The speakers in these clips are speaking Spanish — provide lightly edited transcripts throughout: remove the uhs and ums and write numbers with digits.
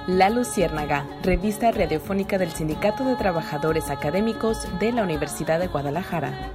La Luciérnaga, revista radiofónica del Sindicato de Trabajadores Académicos de la Universidad de Guadalajara.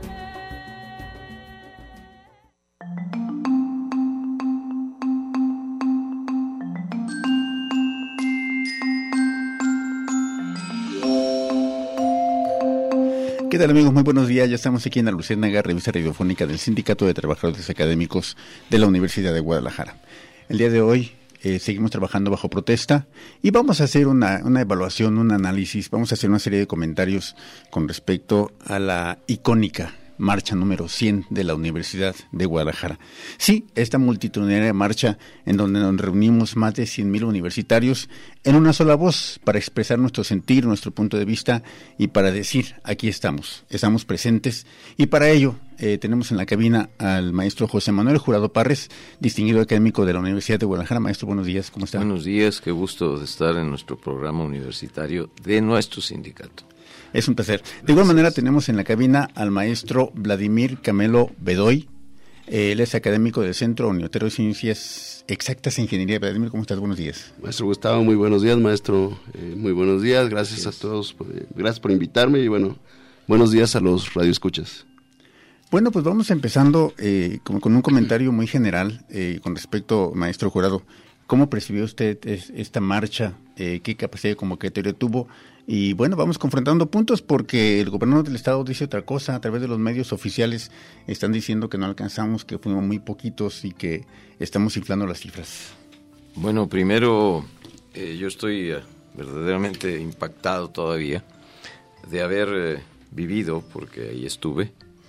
¿Qué tal, amigos? Muy buenos días. Ya estamos aquí en La Luciérnaga, revista radiofónica del Sindicato de Trabajadores Académicos de la Universidad de Guadalajara. El día de hoy seguimos trabajando bajo protesta y vamos a hacer una evaluación, un análisis, vamos a hacer una serie de comentarios con respecto a la icónica marcha número 100 de la Universidad de Guadalajara. Sí, esta multitudinaria marcha en donde nos reunimos más de 100,000 universitarios en una sola voz para expresar nuestro sentir, nuestro punto de vista y para decir, aquí estamos presentes, y para ello tenemos en la cabina al maestro José Manuel Jurado Parres, distinguido académico de la Universidad de Guadalajara. Maestro, buenos días, ¿cómo está? Buenos días, qué gusto de estar en nuestro programa universitario de nuestro sindicato. Es un placer. De igual manera tenemos en la cabina al maestro Vladimir Camelo Bedoy. Él es académico del Centro Universitario de Ciencias Exactas e Ingeniería. Vladimir, ¿cómo estás? Buenos días. Maestro Gustavo, muy buenos días, maestro. Muy buenos días, gracias a todos. Gracias por invitarme y bueno, buenos días a los radioescuchas. Bueno, pues vamos empezando con un comentario muy general con respecto, maestro Jurado. ¿Cómo percibió usted esta marcha? ¿Qué capacidad de convocatoria tuvo? Y bueno, vamos confrontando puntos porque el gobernador del estado dice otra cosa. A través de los medios oficiales están diciendo que no alcanzamos, que fuimos muy poquitos y que estamos inflando las cifras. Bueno, primero yo estoy verdaderamente impactado todavía de haber vivido, porque ahí estuve,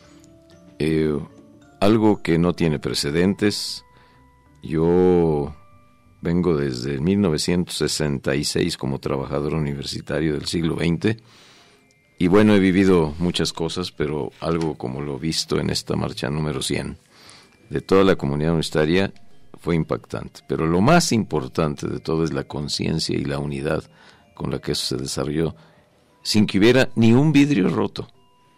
algo que no tiene precedentes. Yo vengo desde 1966 como trabajador universitario del siglo XX y bueno, he vivido muchas cosas, pero algo como lo visto en esta marcha número 100 de toda la comunidad universitaria fue impactante. Pero lo más importante de todo es la conciencia y la unidad con la que eso se desarrolló, sin que hubiera ni un vidrio roto,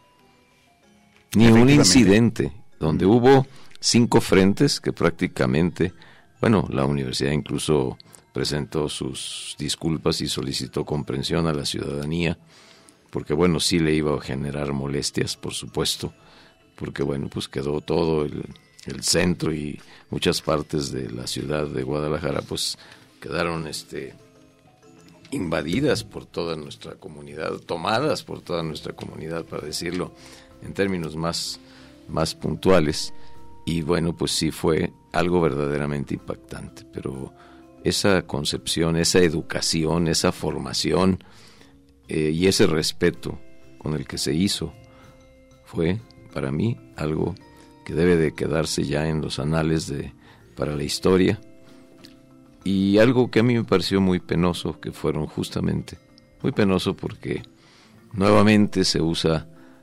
ni un incidente, donde hubo 5 frentes que prácticamente... Bueno, la universidad incluso presentó sus disculpas y solicitó comprensión a la ciudadanía, porque bueno, sí le iba a generar molestias, por supuesto, porque bueno, pues quedó todo el centro y muchas partes de la ciudad de Guadalajara, pues quedaron invadidas por toda nuestra comunidad, tomadas por toda nuestra comunidad, para decirlo en términos más puntuales. Y bueno, pues sí fue algo verdaderamente impactante, pero esa concepción, esa educación, esa formación y ese respeto con el que se hizo fue para mí algo que debe de quedarse ya en los anales para la historia, y algo que a mí me pareció muy penoso, que fueron justamente, muy penoso porque nuevamente se usa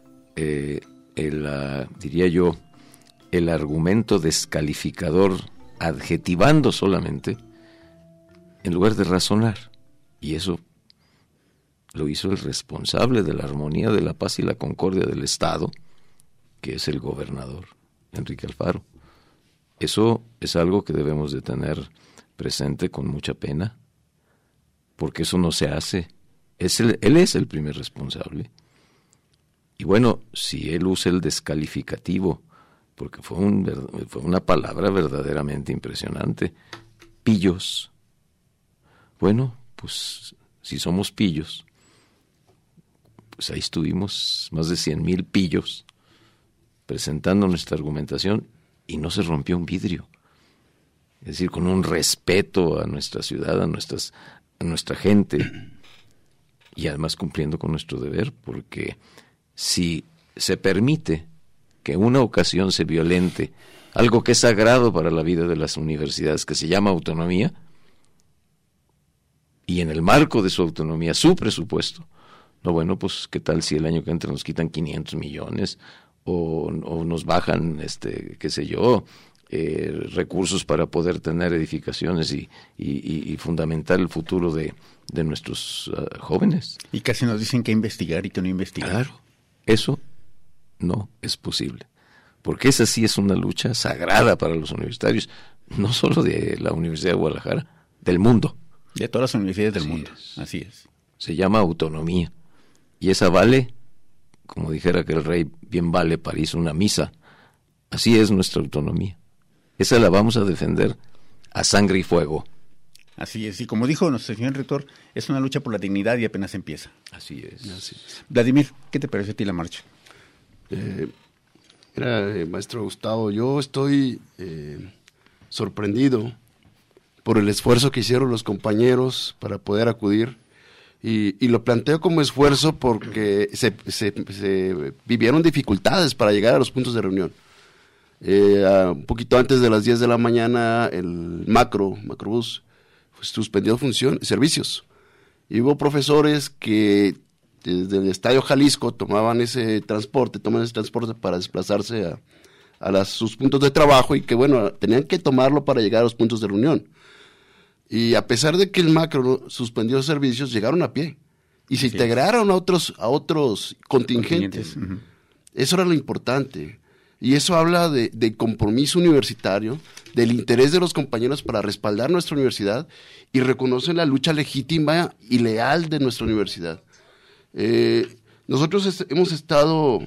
diría yo, el argumento descalificador, adjetivando solamente, en lugar de razonar. Y eso lo hizo el responsable de la armonía, de la paz y la concordia del Estado, que es el gobernador, Enrique Alfaro. Eso es algo que debemos de tener presente con mucha pena, porque eso no se hace. Él es el primer responsable. Y bueno, si él usa el descalificativo, porque fue una palabra verdaderamente impresionante, pillos. Bueno, pues si somos pillos, pues ahí estuvimos más de 100,000 pillos presentando nuestra argumentación y no se rompió un vidrio. Es decir, con un respeto a nuestra ciudad, a nuestra gente, y además cumpliendo con nuestro deber, porque si se permite que una ocasión se violente algo que es sagrado para la vida de las universidades, que se llama autonomía, y en el marco de su autonomía, su presupuesto, no, bueno, pues qué tal si el año que entra nos quitan 500 millones o nos bajan, qué sé yo, recursos para poder tener edificaciones y fundamentar el futuro de nuestros jóvenes. Y casi nos dicen que investigar y que no investigar. Claro, eso no es posible, porque esa sí es una lucha sagrada para los universitarios, no solo de la Universidad de Guadalajara, del mundo. De todas las universidades del mundo, así es. Se llama autonomía. Y esa vale, como dijera que el rey, bien vale París una misa. Así es nuestra autonomía. Esa la vamos a defender a sangre y fuego. Así es, y como dijo nuestro señor rector, es una lucha por la dignidad y apenas empieza. Así es. Vladimir, ¿qué te parece a ti la marcha? Maestro Gustavo, yo estoy sorprendido por el esfuerzo que hicieron los compañeros para poder acudir, y lo planteo como esfuerzo porque se vivieron dificultades para llegar a los puntos de reunión. Un poquito antes de las 10 de la mañana, el Macrobús suspendió servicios, y hubo profesores que desde el Estadio Jalisco toman ese transporte para desplazarse a sus puntos de trabajo, y que bueno, tenían que tomarlo para llegar a los puntos de reunión. Y a pesar de que el Macro suspendió servicios, llegaron a pie y se integraron a otros contingentes. Uh-huh. Eso era lo importante. Y eso habla de compromiso universitario, del interés de los compañeros para respaldar nuestra universidad, y reconocen la lucha legítima y leal de nuestra universidad. Nosotros hemos estado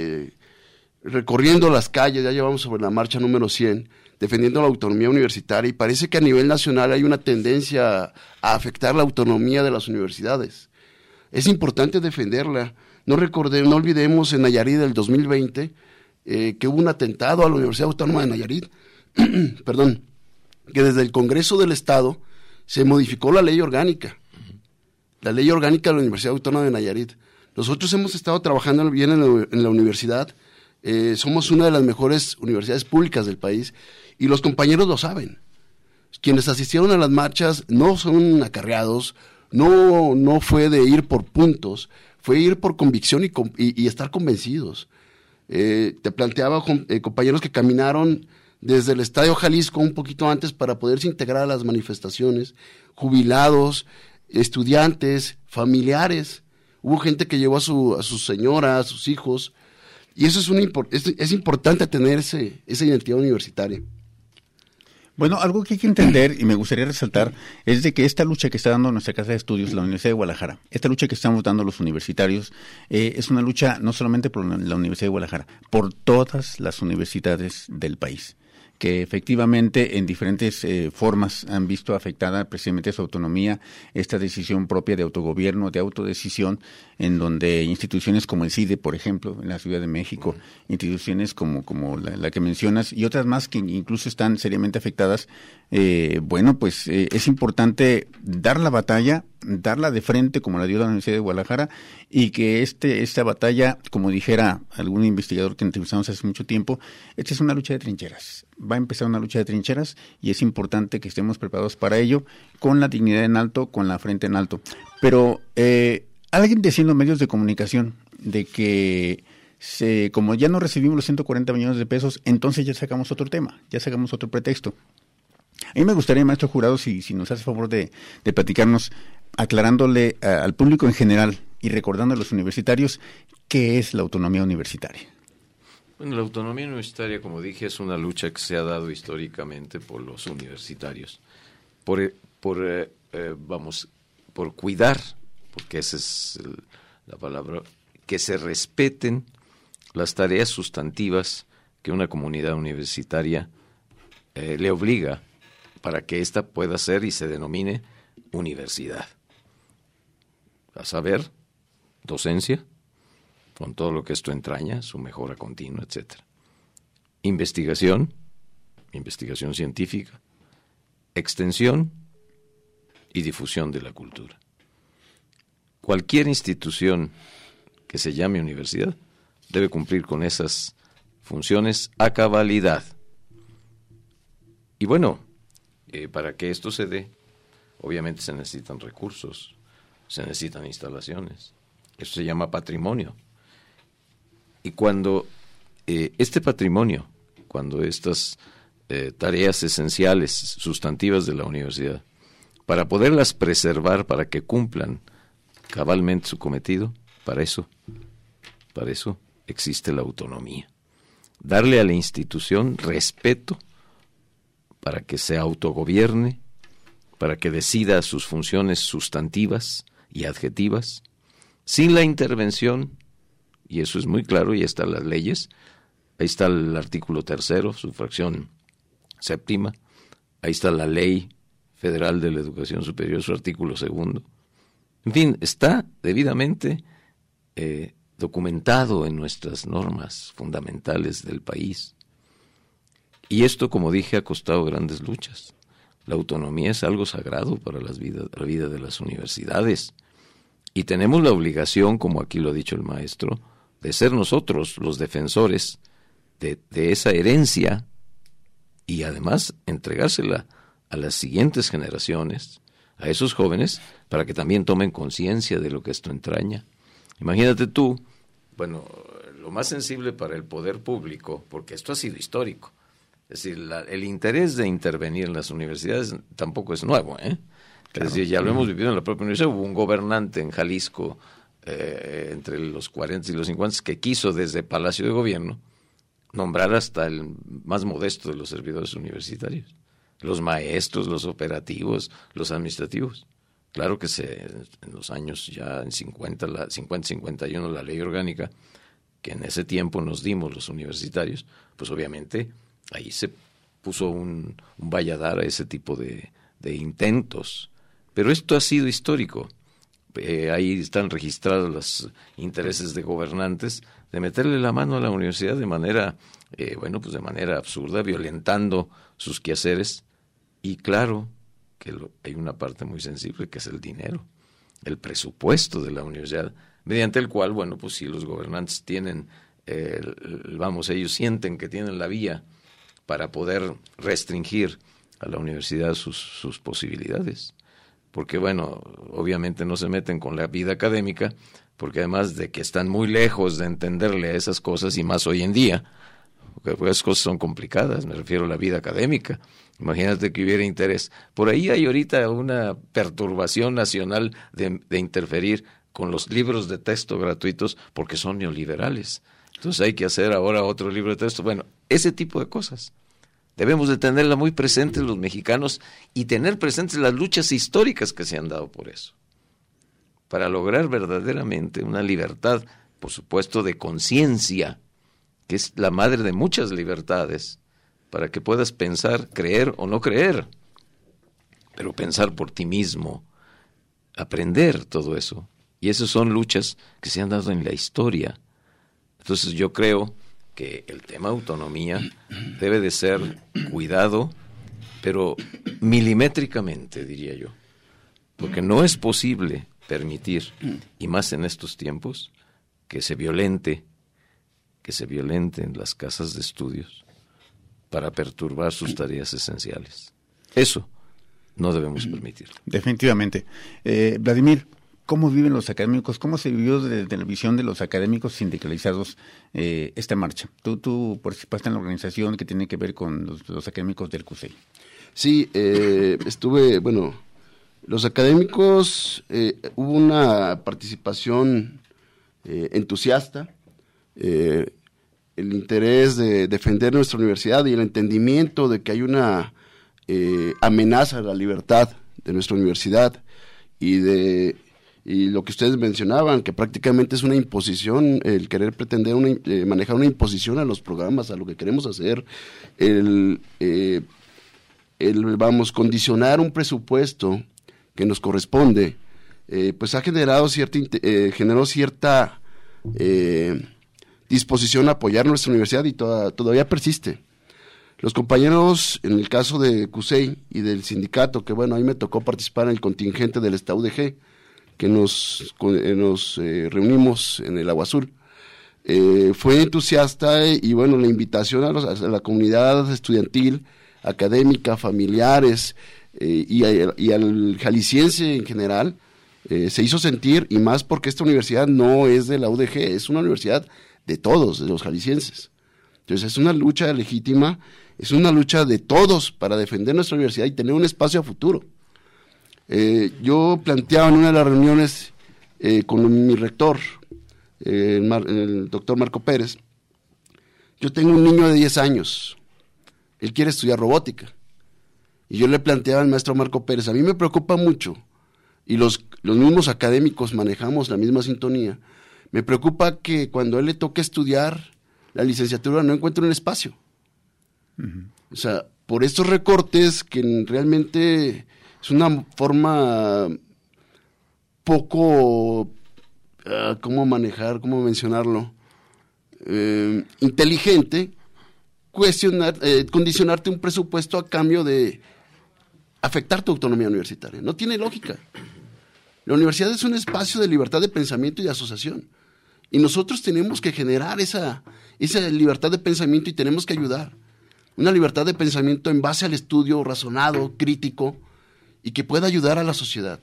recorriendo las calles, ya llevamos sobre la marcha número 100, defendiendo la autonomía universitaria, y parece que a nivel nacional hay una tendencia a afectar la autonomía de las universidades. Es importante defenderla. No olvidemos en Nayarit del 2020 que hubo un atentado a la Universidad Autónoma de Nayarit, perdón, que desde el Congreso del Estado se modificó la ley orgánica de la Universidad Autónoma de Nayarit. Nosotros hemos estado trabajando bien en la universidad, somos una de las mejores universidades públicas del país, y los compañeros lo saben. Quienes asistieron a las marchas no son acarreados, no fue de ir por puntos, fue ir por convicción y estar convencidos. Te planteaba compañeros que caminaron desde el Estadio Jalisco un poquito antes para poderse integrar a las manifestaciones, jubilados, estudiantes, familiares. Hubo gente que llevó a su señora, a sus hijos, y eso es importante tener esa identidad universitaria. Bueno, algo que hay que entender y me gustaría resaltar es de que esta lucha que está dando nuestra Casa de Estudios, la Universidad de Guadalajara, esta lucha que estamos dando los universitarios, es una lucha no solamente por la Universidad de Guadalajara, por todas las universidades del país, que efectivamente en diferentes formas han visto afectada precisamente su autonomía, esta decisión propia de autogobierno, de autodecisión, en donde instituciones como el CIDE, por ejemplo, en la Ciudad de México, instituciones como la que mencionas, y otras más que incluso están seriamente afectadas, es importante dar la batalla, darla de frente como la dio la Universidad de Guadalajara, y que esta batalla, como dijera algún investigador que entrevistamos hace mucho tiempo, esta es una lucha de trincheras. Va a empezar una lucha de trincheras y es importante que estemos preparados para ello, con la dignidad en alto, con la frente en alto. Pero alguien decía en los medios de comunicación de que como ya no recibimos los 140 millones de pesos, entonces ya sacamos otro tema, ya sacamos otro pretexto. A mí me gustaría, maestro Jurado, si nos hace favor de platicarnos, aclarándole al público en general y recordando a los universitarios qué es la autonomía universitaria. Bueno, la autonomía universitaria, como dije, es una lucha que se ha dado históricamente por los universitarios, por cuidar, porque esa es la palabra, que se respeten las tareas sustantivas que una comunidad universitaria le obliga para que ésta pueda ser y se denomine universidad. A saber, docencia, con todo lo que esto entraña, su mejora continua, etcétera. Investigación científica, extensión y difusión de la cultura. Cualquier institución que se llame universidad debe cumplir con esas funciones a cabalidad. Y bueno, para que esto se dé, obviamente se necesitan recursos, se necesitan instalaciones. Eso se llama patrimonio. Y cuando este patrimonio, cuando estas tareas esenciales, sustantivas de la universidad, para poderlas preservar, para que cumplan cabalmente su cometido, para eso existe la autonomía. Darle a la institución respeto para que se autogobierne, para que decida sus funciones sustantivas y adjetivas, sin la intervención, y eso es muy claro, y ahí están las leyes, ahí está el artículo 3, su fracción 7, ahí está la Ley Federal de la Educación Superior, su artículo 2. En fin, está debidamente documentado en nuestras normas fundamentales del país. Y esto, como dije, ha costado grandes luchas. La autonomía es algo sagrado para la vida de las universidades. Y tenemos la obligación, como aquí lo ha dicho el maestro, de ser nosotros los defensores de esa herencia y además entregársela a las siguientes generaciones, a esos jóvenes, para que también tomen conciencia de lo que esto entraña. Imagínate tú, bueno, lo más sensible para el poder público, porque esto ha sido histórico, es decir, el interés de intervenir en las universidades tampoco es nuevo, ¿eh? Claro. Es decir, ya lo hemos vivido en la propia universidad. Hubo un gobernante en Jalisco entre los 40 y los 50 que quiso desde Palacio de Gobierno nombrar hasta el más modesto de los servidores universitarios, los maestros, los operativos, los administrativos. Claro que en los años ya en 50-51 la ley orgánica, que en ese tiempo nos dimos los universitarios, pues obviamente ahí se puso un valladar a ese tipo de intentos. Pero esto ha sido histórico. Ahí están registrados los intereses de gobernantes de meterle la mano a la universidad de manera, de manera absurda, violentando sus quehaceres. Y claro que hay una parte muy sensible, que es el dinero, el presupuesto de la universidad, mediante el cual, si los gobernantes tienen, ellos sienten que tienen la vía para poder restringir a la universidad sus posibilidades. Porque, obviamente no se meten con la vida académica, porque además de que están muy lejos de entenderle a esas cosas, y más hoy en día, porque esas cosas son complicadas, me refiero a la vida académica. Imagínate que hubiera interés. Por ahí hay ahorita una perturbación nacional de interferir con los libros de texto gratuitos porque son neoliberales. Entonces hay que hacer ahora otro libro de texto. Ese tipo de cosas. Debemos de tenerla muy presente los mexicanos y tener presentes las luchas históricas que se han dado por eso, para lograr verdaderamente una libertad, por supuesto, de conciencia, que es la madre de muchas libertades, para que puedas pensar, creer o no creer, pero pensar por ti mismo, aprender todo eso. Y esas son luchas que se han dado en la historia. Entonces yo creo que el tema autonomía debe de ser cuidado, pero milimétricamente, diría yo, porque no es posible permitir, y más en estos tiempos, que se violenten las casas de estudios para perturbar sus tareas esenciales. Eso no debemos permitirlo. Definitivamente. Vladimir, ¿cómo viven los académicos? ¿Cómo se vivió desde la visión de los académicos sindicalizados esta marcha? Tú participaste en la organización que tiene que ver con los académicos del CUSEI. Sí, los académicos, hubo una participación entusiasta, el interés de defender nuestra universidad y el entendimiento de que hay una amenaza a la libertad de nuestra universidad y lo que ustedes mencionaban, que prácticamente es una imposición, el querer pretender manejar una imposición a los programas, a lo que queremos hacer, condicionar un presupuesto que nos corresponde, pues ha generado cierta disposición a apoyar nuestra universidad y todavía persiste. Los compañeros, en el caso de CUSEI y del sindicato, que a mí me tocó participar en el contingente del UDG, que nos reunimos en el Agua Azul, fue entusiasta y la invitación a la comunidad estudiantil, académica, familiares y al jalisciense en general se hizo sentir, y más porque esta universidad no es de la UDG, es una universidad de todos, de los jaliscienses. Entonces es una lucha legítima, es una lucha de todos para defender nuestra universidad y tener un espacio a futuro. Yo planteaba en una de las reuniones con mi rector, el doctor Marco Pérez, yo tengo un niño de 10 años, él quiere estudiar robótica, Y yo le planteaba al maestro Marco Pérez, a mí me preocupa mucho, y los mismos académicos manejamos la misma sintonía, me preocupa que cuando a él le toque estudiar la licenciatura no encuentre un espacio. Uh-huh. O sea, por estos recortes que realmente es una forma poco, ¿cómo mencionarlo? Inteligente, condicionarte un presupuesto a cambio de afectar tu autonomía universitaria. No tiene lógica. La universidad es un espacio de libertad de pensamiento y de asociación. Y nosotros tenemos que generar esa libertad de pensamiento y tenemos que ayudar. Una libertad de pensamiento en base al estudio razonado, crítico, y que pueda ayudar a la sociedad.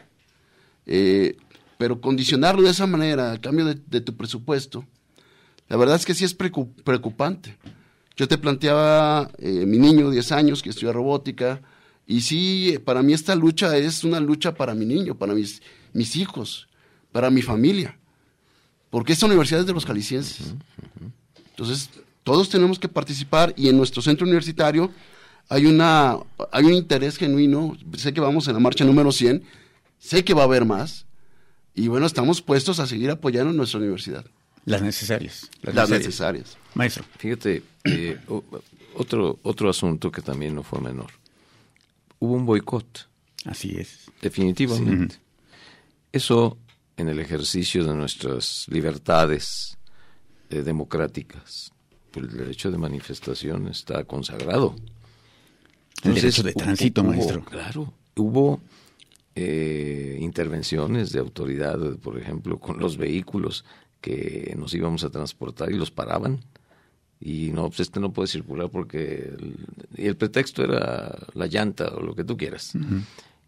Pero condicionarlo de esa manera a cambio de tu presupuesto, la verdad es que sí es preocupante. Yo te planteaba mi niño, 10 años, que estudia robótica, y sí, para mí esta lucha es una lucha para mi niño, para mis hijos, para mi familia, porque esta universidad es de los jaliscienses. Entonces, todos tenemos que participar, y en nuestro centro universitario hay un interés genuino. Sé que vamos en la marcha número 100, sé que va a haber más, y bueno, estamos puestos a seguir apoyando nuestra universidad. Las necesarias. Maestro. Fíjate, otro asunto que también no fue menor. Hubo un boicot. Así es. Definitivamente. Sí. Eso, en el ejercicio de nuestras libertades democráticas, pues el derecho de manifestación está consagrado. Entonces, el derecho de tránsito, maestro. Claro, hubo intervenciones de autoridad, por ejemplo, con los vehículos que nos íbamos a transportar y los paraban. Y no, pues no puede circular porque el pretexto era la llanta o lo que tú quieras. Uh-huh.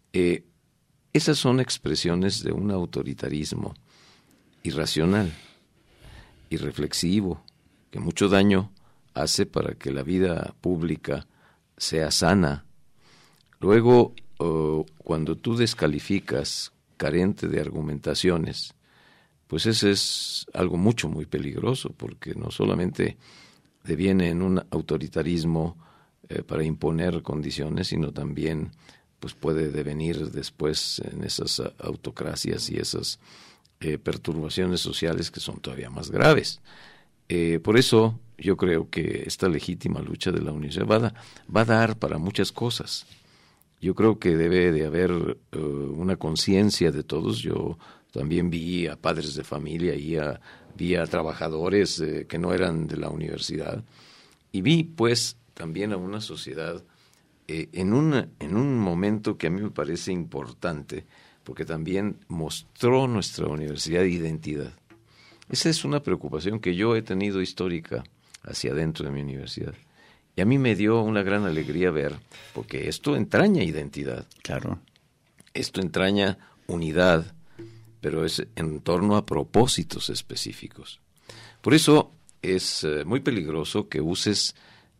Esas son expresiones de un autoritarismo irracional, irreflexivo, que mucho daño hace para que la vida pública sea sana. Luego, cuando tú descalificas carente de argumentaciones, pues ese es algo muy peligroso, porque no solamente deviene en un autoritarismo para imponer condiciones, sino también pues puede devenir después en esas autocracias y esas perturbaciones sociales que son todavía más graves. Por eso yo creo que esta legítima lucha de la universidad va a dar para muchas cosas. Yo creo que debe de haber una conciencia de todos. Yo también vi a padres de familia y vi a trabajadores que no eran de la universidad, y vi pues también a una sociedad en un momento que a mí me parece importante, porque también mostró nuestra universidad identidad. Esa es una preocupación que yo he tenido histórica hacia adentro de mi universidad, y a mí me dio una gran alegría ver, porque esto entraña identidad. Claro. Esto entraña unidad, pero es en torno a propósitos específicos. Por eso es muy peligroso que uses,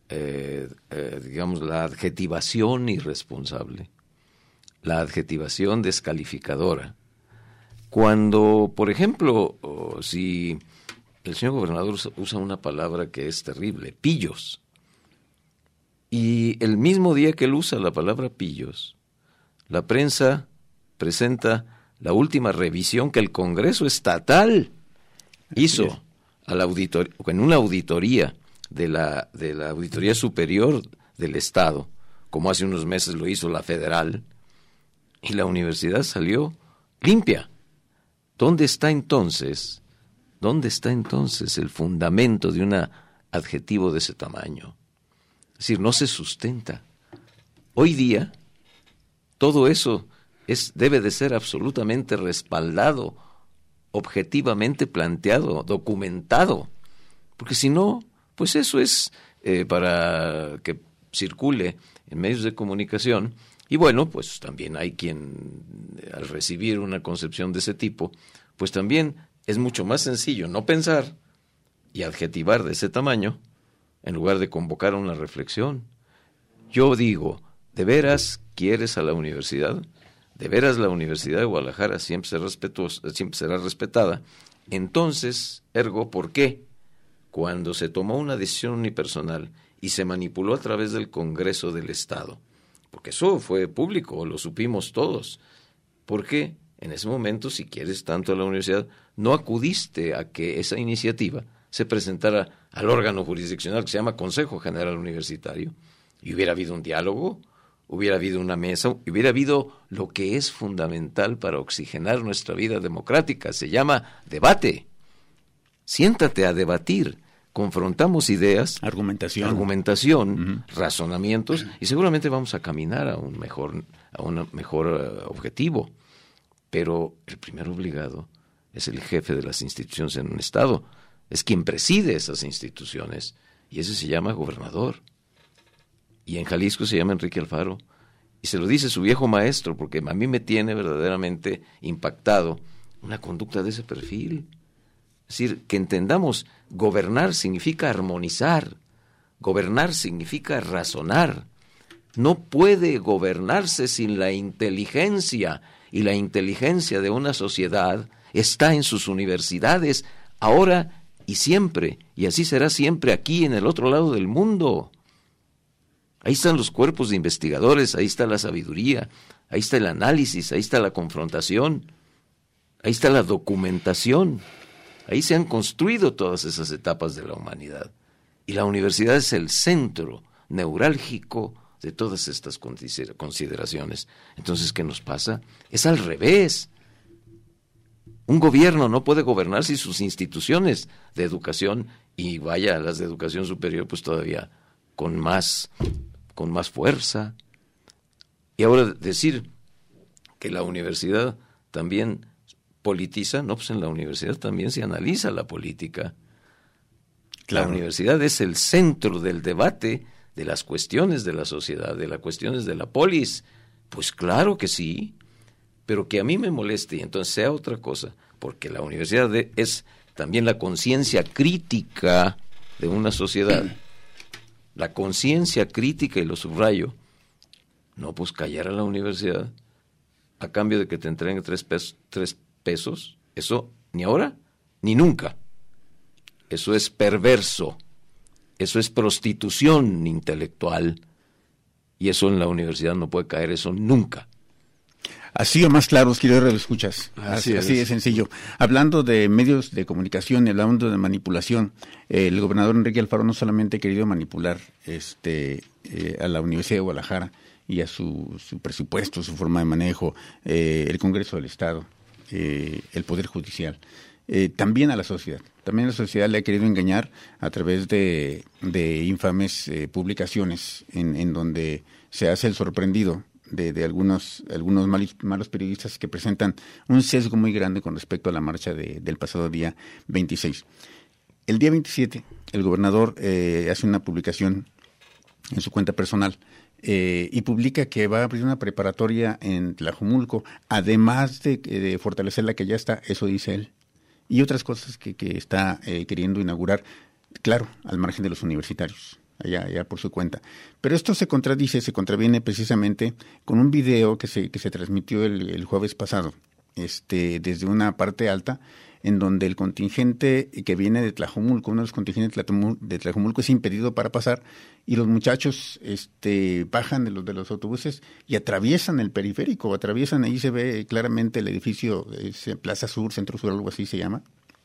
digamos, la adjetivación irresponsable, la adjetivación descalificadora. Cuando, por ejemplo, si el señor gobernador usa una palabra que es terrible, pillos, y el mismo día que él usa la palabra pillos, la prensa presenta la última revisión que el Congreso Estatal hizo en una auditoría de la Auditoría Superior del Estado, como hace unos meses lo hizo la Federal, y la universidad salió limpia. ¿Dónde está entonces el fundamento de un adjetivo de ese tamaño? Es decir, no se sustenta. Hoy día, todo eso debe de ser absolutamente respaldado, objetivamente planteado, documentado, porque si no, pues eso es para que circule en medios de comunicación. Y bueno, pues también hay quien, al recibir una concepción de ese tipo, pues también es mucho más sencillo no pensar y adjetivar de ese tamaño en lugar de convocar a una reflexión. Yo digo, ¿de veras quieres a la universidad? ¿De veras la Universidad de Guadalajara siempre será respetada? Entonces, ergo, ¿por qué? Cuando se tomó una decisión unipersonal y se manipuló a través del Congreso del Estado, porque eso fue público, lo supimos todos. Porque en ese momento, si quieres tanto a la universidad, no acudiste a que esa iniciativa se presentara al órgano jurisdiccional que se llama Consejo General Universitario, y hubiera habido un diálogo, hubiera habido una mesa, hubiera habido lo que es fundamental para oxigenar nuestra vida democrática, se llama debate. Siéntate a debatir, confrontamos ideas, argumentación, razonamientos, y seguramente vamos a caminar a un mejor objetivo. Pero el primer obligado es el jefe de las instituciones en un estado, es quien preside esas instituciones, y ese se llama gobernador. Y en Jalisco se llama Enrique Alfaro, y se lo dice su viejo maestro, porque a mí me tiene verdaderamente impactado una conducta de ese perfil. Es decir, que entendamos, gobernar significa armonizar, gobernar significa razonar. No puede gobernarse sin la inteligencia, y la inteligencia de una sociedad está en sus universidades, ahora y siempre, y así será siempre aquí en el otro lado del mundo. Ahí están los cuerpos de investigadores, ahí está la sabiduría, ahí está el análisis, ahí está la confrontación, ahí está la documentación. Ahí se han construido todas esas etapas de la humanidad. Y la universidad es el centro neurálgico de todas estas consideraciones. Entonces, ¿qué nos pasa? Es al revés. Un gobierno no puede gobernar sin sus instituciones de educación, y vaya, las de educación superior, pues todavía con más fuerza. Y ahora decir que la universidad también politiza, no, pues en la universidad también se analiza la política. Claro. La universidad es el centro del debate de las cuestiones de la sociedad, de las cuestiones de la polis. Pues claro que sí, pero que a mí me moleste y entonces sea otra cosa, porque la universidad es también la conciencia crítica de una sociedad. La conciencia crítica, y lo subrayo, no, pues callar a la universidad a cambio de que te entreguen 3 pesos, eso ni ahora ni nunca. Eso es perverso, eso es prostitución intelectual, y eso en la universidad no puede caer, eso nunca. Así o más claros, queridos escuchas. Así de sencillo. Hablando de medios de comunicación y hablando de manipulación, el gobernador Enrique Alfaro no solamente ha querido manipular a la Universidad de Guadalajara y a su presupuesto, su forma de manejo, el Congreso del Estado, el Poder Judicial, también a la sociedad. También a la sociedad le ha querido engañar a través de infames publicaciones en donde se hace el sorprendido de algunos malos periodistas que presentan un sesgo muy grande con respecto a la marcha del pasado día 26. El día 27, el gobernador hace una publicación en su cuenta personal y publica que va a abrir una preparatoria en Tlajomulco, además de fortalecer la que ya está, eso dice él, y otras cosas que está queriendo inaugurar, claro, al margen de los universitarios. Allá por su cuenta. Pero esto se contraviene precisamente con un video que se transmitió el jueves pasado, desde una parte alta, en donde el contingente que viene de Tlajomulco, uno de los contingentes de Tlajomulco, es impedido para pasar, y los muchachos bajan de los autobuses y atraviesan el periférico, ahí se ve claramente el edificio, Plaza Sur, Centro Sur, algo así se llama.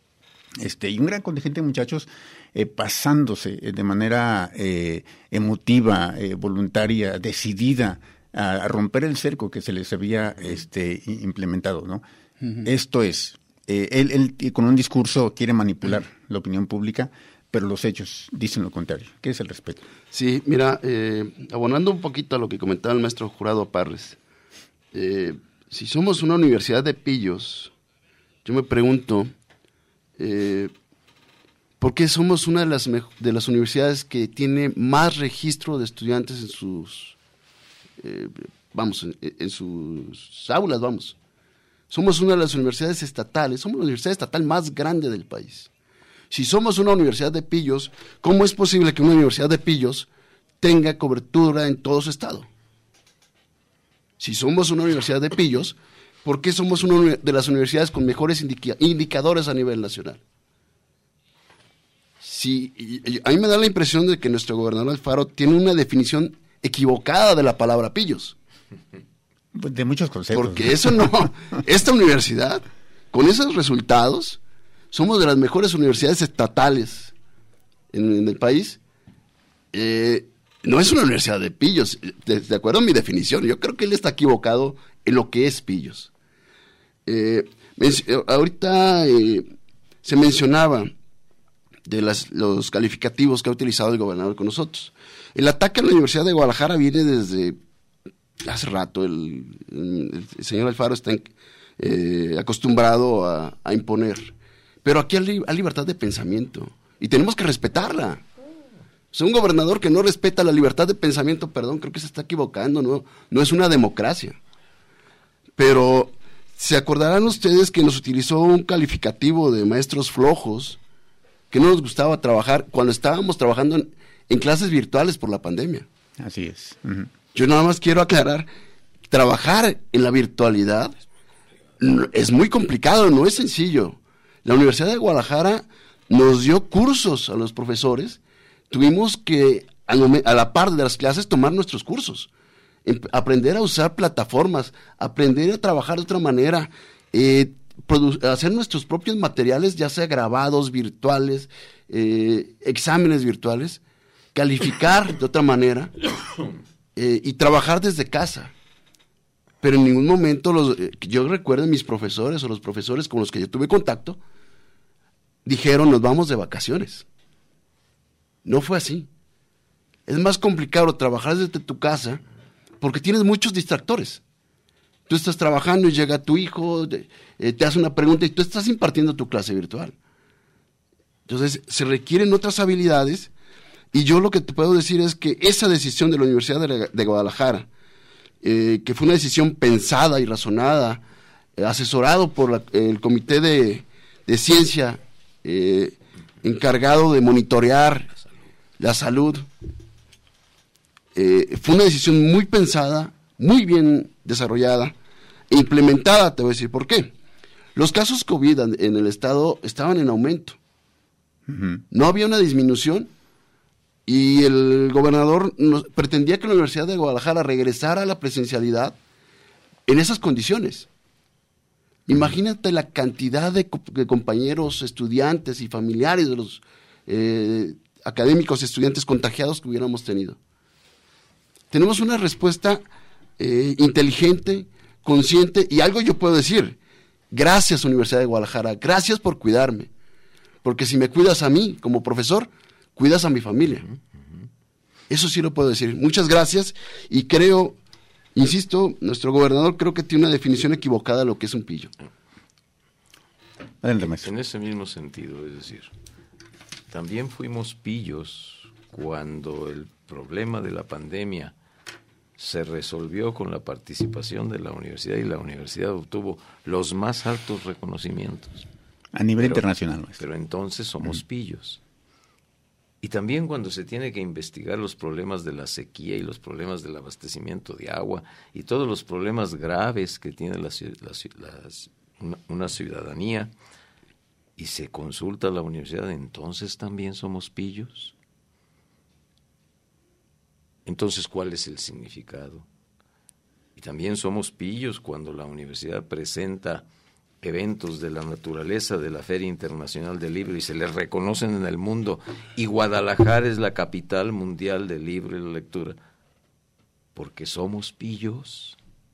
Y un gran contingente de muchachos pasándose de manera emotiva, voluntaria, decidida a romper el cerco que se les había implementado, ¿no? Uh-huh. Esto es, él con un discurso quiere manipular la opinión pública, pero los hechos dicen lo contrario. ¿Qué es el respeto? Sí, mira, abonando un poquito a lo que comentaba el maestro Jurado Parres, si somos una universidad de pillos, yo me pregunto, ¿por qué somos una de las universidades que tiene más registro de estudiantes en sus en sus aulas? Somos una de las universidades estatales, somos la universidad estatal más grande del país. Si somos una universidad de pillos, ¿cómo es posible que una universidad de pillos tenga cobertura en todo su estado? Si somos una universidad de pillos, ¿por qué somos una de las universidades con mejores indicadores a nivel nacional? Sí, a mí me da la impresión de que nuestro gobernador Alfaro tiene una definición equivocada de la palabra pillos. De muchos conceptos. Porque eso no, esta universidad, con esos resultados, somos de las mejores universidades estatales en el país. No es una universidad de pillos, de acuerdo a mi definición. Yo creo que él está equivocado en lo que es pillos. Ahorita se mencionaba de los calificativos que ha utilizado el gobernador con nosotros. El ataque a la Universidad de Guadalajara viene desde hace rato. El señor Alfaro está acostumbrado a imponer. Pero aquí hay libertad de pensamiento y tenemos que respetarla. O sea, un gobernador que no respeta la libertad de pensamiento, creo que se está equivocando, no es una democracia. Pero se acordarán ustedes que nos utilizó un calificativo de maestros flojos, que no nos gustaba trabajar cuando estábamos trabajando en clases virtuales por la pandemia. Así es. Uh-huh. Yo nada más quiero aclarar, trabajar en la virtualidad es muy complicado, no es sencillo. La Universidad de Guadalajara nos dio cursos a los profesores, tuvimos que a la par de las clases tomar nuestros cursos, aprender a usar plataformas, aprender a trabajar de otra manera, hacer nuestros propios materiales, ya sea grabados, virtuales, exámenes virtuales, calificar de otra manera y trabajar desde casa. Pero en ningún momento, yo recuerdo mis profesores o los profesores con los que yo tuve contacto, dijeron nos vamos de vacaciones. No fue así. Es más complicado trabajar desde tu casa porque tienes muchos distractores. Tú estás trabajando y llega tu hijo, te hace una pregunta y tú estás impartiendo tu clase virtual. Entonces, se requieren otras habilidades y yo lo que te puedo decir es que esa decisión de la Universidad de Guadalajara, que fue una decisión pensada y razonada, asesorado por el Comité de Ciencia, encargado de monitorear la salud, fue una decisión muy pensada, muy bien desarrollada e implementada. Te voy a decir por qué. Los casos COVID en el estado estaban en aumento. Uh-huh. No había una disminución y el gobernador pretendía que la Universidad de Guadalajara regresara a la presencialidad en esas condiciones. Imagínate la cantidad de compañeros, estudiantes y familiares de los académicos, estudiantes contagiados que hubiéramos tenido. Tenemos una respuesta inteligente, consciente, y algo yo puedo decir, gracias Universidad de Guadalajara, gracias por cuidarme, porque si me cuidas a mí como profesor, cuidas a mi familia. Eso sí lo puedo decir. Muchas gracias, y creo, insisto, nuestro gobernador creo que tiene una definición equivocada de lo que es un pillo. En ese mismo sentido, es decir, también fuimos pillos cuando el problema de la pandemia se resolvió con la participación de la universidad y la universidad obtuvo los más altos reconocimientos. A nivel internacional. Pero entonces somos pillos. Y también cuando se tiene que investigar los problemas de la sequía y los problemas del abastecimiento de agua y todos los problemas graves que tiene una ciudadanía y se consulta a la universidad, entonces también somos pillos. Entonces, ¿cuál es el significado? Y también somos pillos cuando la universidad presenta eventos de la naturaleza de la Feria Internacional del Libro y se les reconocen en el mundo, y Guadalajara es la capital mundial del libro y la lectura, porque somos pillos.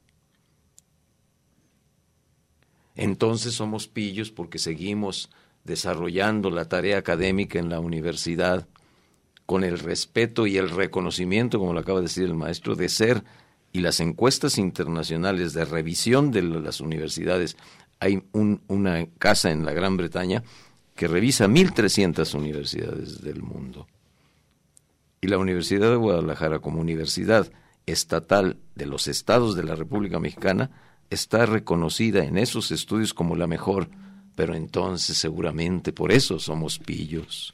Entonces somos pillos porque seguimos desarrollando la tarea académica en la universidad con el respeto y el reconocimiento, como lo acaba de decir el maestro, de ser, y las encuestas internacionales de revisión de las universidades. Hay una casa en la Gran Bretaña que revisa 1.300 universidades del mundo. Y la Universidad de Guadalajara, como universidad estatal de los estados de la República Mexicana, está reconocida en esos estudios como la mejor, pero entonces seguramente por eso somos pillos.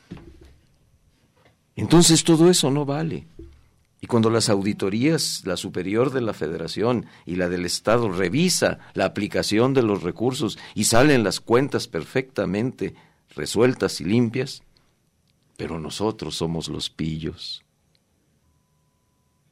Entonces todo eso no vale. Y cuando las auditorías, la superior de la Federación y la del Estado, revisa la aplicación de los recursos y salen las cuentas perfectamente resueltas y limpias, pero nosotros somos los pillos.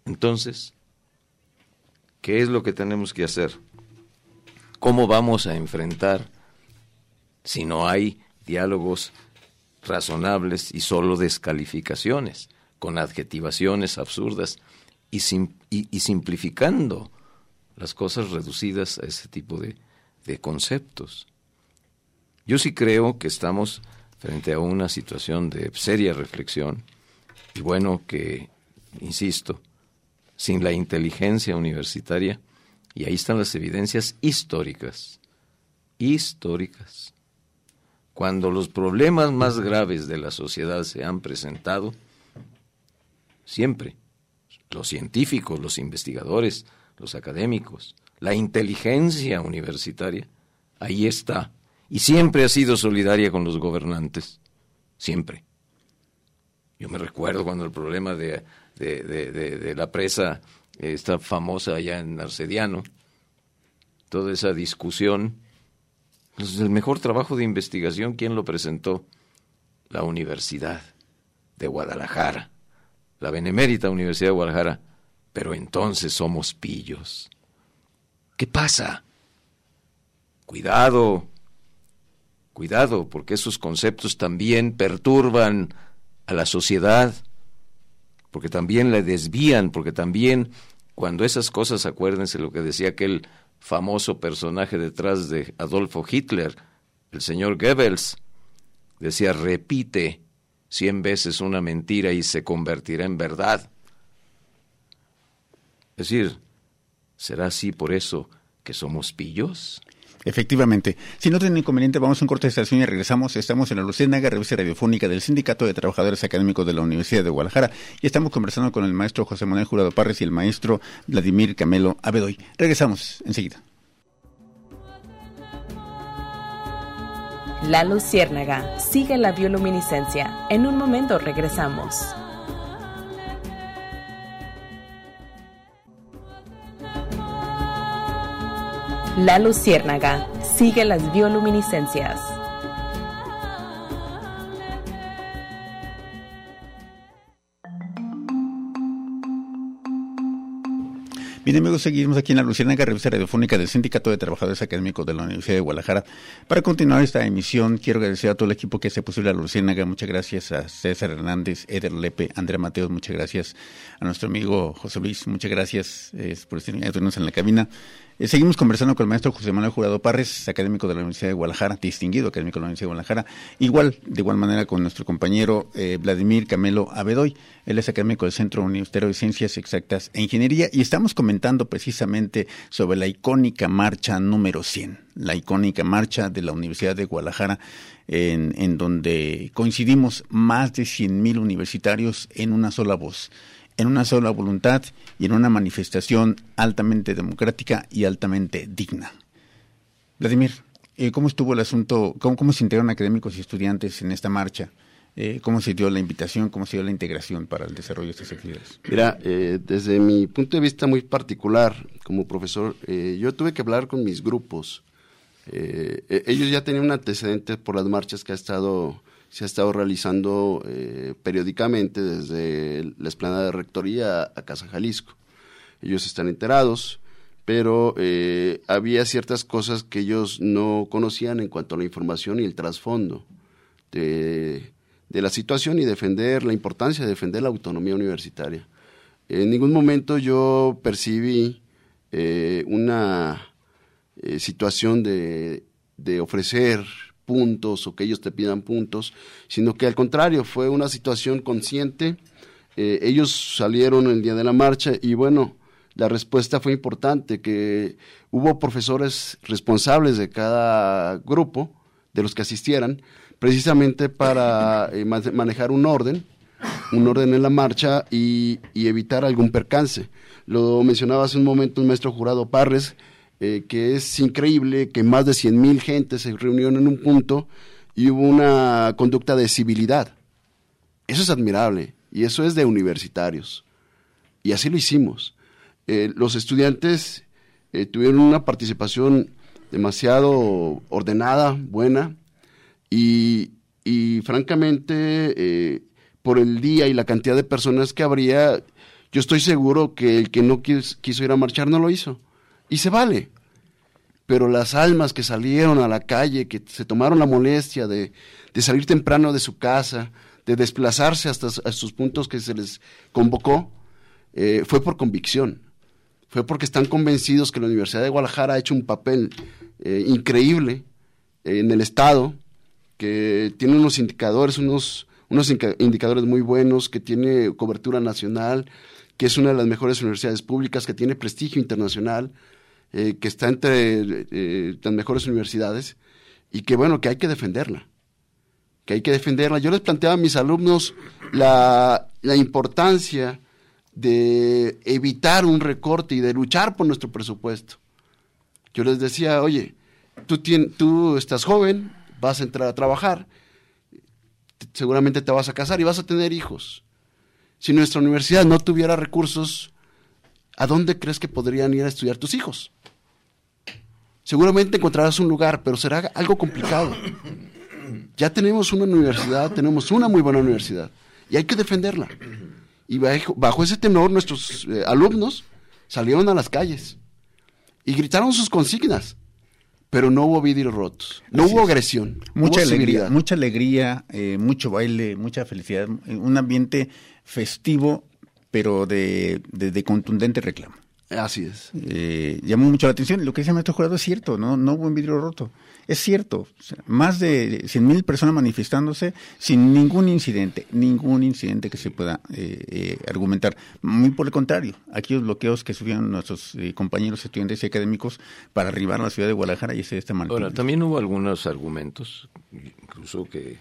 Entonces, ¿qué es lo que tenemos que hacer? ¿Cómo vamos a enfrentar si no hay diálogos razonables y solo descalificaciones, con adjetivaciones absurdas y simplificando las cosas reducidas a ese tipo de conceptos? Yo sí creo que estamos frente a una situación de seria reflexión y bueno que, insisto, sin la inteligencia universitaria, y ahí están las evidencias históricas, cuando los problemas más graves de la sociedad se han presentado, siempre los científicos, los investigadores, los académicos, la inteligencia universitaria, ahí está, y siempre ha sido solidaria con los gobernantes, siempre. Yo me recuerdo cuando el problema de la presa esta famosa allá en Arcediano, toda esa discusión, pues el mejor trabajo de investigación, ¿quién lo presentó? La Universidad de Guadalajara, la benemérita Universidad de Guadalajara, pero entonces somos pillos. ¿Qué pasa? Cuidado, porque esos conceptos también perturban a la sociedad, porque también la desvían, porque también cuando esas cosas, acuérdense lo que decía aquel famoso personaje detrás de Adolfo Hitler, el señor Goebbels, decía, repite 100 veces una mentira y se convertirá en verdad. Es decir, ¿será así por eso que somos pillos? Efectivamente. Si no tienen inconveniente, vamos a un corte de estación y regresamos. Estamos en la Luciérnaga, revista radiofónica del Sindicato de Trabajadores Académicos de la Universidad de Guadalajara, y estamos conversando con el maestro José Manuel Jurado Parres y el maestro Vladimir Camelo Abedoy. Regresamos enseguida. La Luciérnaga, sigue la bioluminiscencia. En un momento regresamos. La Luciérnaga, sigue las bioluminiscencias. Bien, amigos, seguimos aquí en la Luciérnaga, revista radiofónica del Sindicato de Trabajadores Académicos de la Universidad de Guadalajara. Para continuar esta emisión, quiero agradecer a todo el equipo que hace posible la Luciérnaga. Muchas gracias a César Hernández, Eder Lepe, Andrea Mateos, muchas gracias a nuestro amigo José Luis, muchas gracias por estar en la cabina. Seguimos conversando con el maestro José Manuel Jurado Parres, académico de la Universidad de Guadalajara, distinguido académico de la Universidad de Guadalajara, de igual manera con nuestro compañero Vladimir Camelo Abedoy. Él es académico del Centro Universitario de Ciencias Exactas e Ingeniería, y estamos comentando precisamente sobre la icónica marcha número 100, la icónica marcha de la Universidad de Guadalajara, en donde coincidimos más de 100,000 universitarios en una sola voz, en una sola voluntad y en una manifestación altamente democrática y altamente digna. Vladimir, ¿cómo estuvo el asunto? ¿Cómo se integraron académicos y estudiantes en esta marcha? ¿Cómo se dio la invitación? ¿Cómo se dio la integración para el desarrollo de estas actividades? Mira, desde mi punto de vista muy particular, como profesor, yo tuve que hablar con mis grupos. Ellos ya tenían un antecedente por las marchas que se ha estado realizando periódicamente desde la explanada de Rectoría a Casa Jalisco. Ellos están enterados, pero había ciertas cosas que ellos no conocían en cuanto a la información y el trasfondo de la situación, y la importancia de defender la autonomía universitaria. En ningún momento yo percibí una situación de ofrecer puntos o que ellos te pidan puntos, sino que al contrario, fue una situación consciente. Ellos salieron el día de la marcha y bueno, la respuesta fue importante, que hubo profesores responsables de cada grupo, de los que asistieran, precisamente para manejar un orden en la marcha y evitar algún percance. Lo mencionaba hace un momento un maestro Jurado Parres, que es increíble que más de 100,000 gentes se reunieron en un punto y hubo una conducta de civilidad. Eso es admirable y eso es de universitarios. Y así lo hicimos. Los estudiantes tuvieron una participación demasiado ordenada, buena, y francamente, por el día y la cantidad de personas que habría, Yo estoy seguro que el que no quiso ir a marchar no lo hizo. Y se vale. Pero las almas que salieron a la calle, que se tomaron la molestia de salir temprano de su casa, de desplazarse hasta sus puntos que se les convocó, fue por convicción. Fue porque están convencidos que la Universidad de Guadalajara ha hecho un papel increíble en el Estado, que tiene unos indicadores muy buenos, que tiene cobertura nacional, que es una de las mejores universidades públicas, que tiene prestigio internacional, que está entre las mejores universidades, y que bueno, que hay que defenderla. Yo les planteaba a mis alumnos la importancia de evitar un recorte y de luchar por nuestro presupuesto. Yo les decía, oye, tú estás joven, vas a entrar a trabajar, seguramente te vas a casar y vas a tener hijos. Si nuestra universidad no tuviera recursos, ¿a dónde crees que podrían ir a estudiar tus hijos? Seguramente encontrarás un lugar, pero será algo complicado. Ya tenemos una universidad, tenemos una muy buena universidad, y hay que defenderla. Y bajo ese tenor, nuestros alumnos salieron a las calles y gritaron sus consignas, pero no hubo vidrios rotos, no hubo agresión, mucha hubo alegría, mucho baile, mucha felicidad, un ambiente festivo, pero de contundente reclamo. Así es. Llamó mucho la atención. Lo que dice el maestro Jurado es cierto, no hubo un vidrio roto. Es cierto. O sea, más de 100,000 personas manifestándose sin ningún incidente que se pueda argumentar. Muy por el contrario, aquellos bloqueos que sufrieron nuestros compañeros estudiantes y académicos para arribar a la ciudad de Guadalajara y hacer este mal. Ahora, también hubo algunos argumentos, incluso que